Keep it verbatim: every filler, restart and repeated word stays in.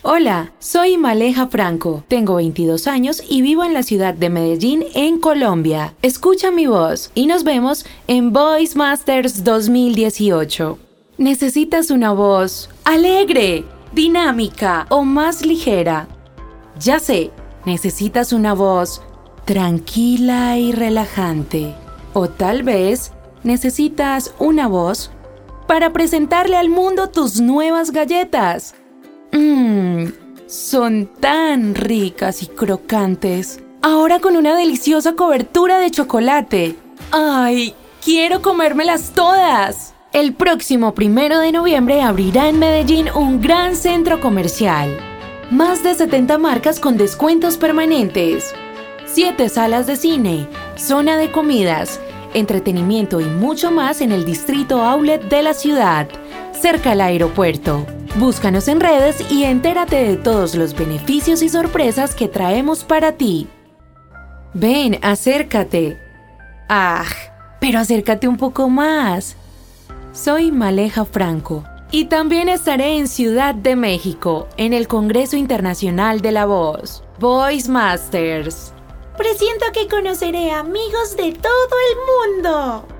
Hola, soy Maleja Franco, tengo veintidós años y vivo en la ciudad de Medellín, en Colombia. Escucha mi voz y nos vemos en Voice Masters dos mil dieciocho. ¿Necesitas una voz alegre, dinámica o más ligera? Ya sé, necesitas una voz tranquila y relajante. O tal vez necesitas una voz para presentarle al mundo tus nuevas galletas. Mmm, son tan ricas y crocantes. Ahora con una deliciosa cobertura de chocolate. ¡Ay! ¡Quiero comérmelas todas! El próximo primero de noviembre abrirá en Medellín un gran centro comercial. Más de setenta marcas con descuentos permanentes. siete salas de cine, zona de comidas, entretenimiento y mucho más en el distrito outlet de la ciudad, cerca al aeropuerto. Búscanos en redes y entérate de todos los beneficios y sorpresas que traemos para ti. Ven, acércate. ¡Ah! Pero acércate un poco más. Soy Maleja Franco y también estaré en Ciudad de México, en el Congreso Internacional de la Voz, Voice Masters. Presiento que conoceré amigos de todo el mundo.